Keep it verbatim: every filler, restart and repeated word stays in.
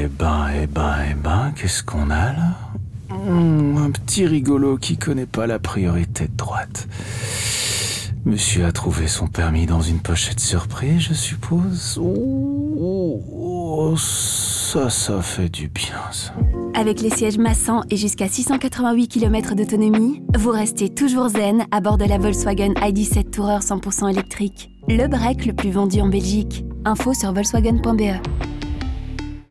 Eh ben, eh ben, eh ben, qu'est-ce qu'on a là? Mmh, un petit rigolo qui connaît pas la priorité de droite. Monsieur a trouvé son permis dans une pochette surprise, je suppose. Oh, oh, oh, ça, ça fait du bien, ça. Avec les sièges massants et jusqu'à six cent quatre-vingt-huit kilomètres d'autonomie, vous restez toujours zen à bord de la Volkswagen I D sept Tourer cent pour cent électrique. Le break le plus vendu en Belgique. Info sur volkswagen point b e.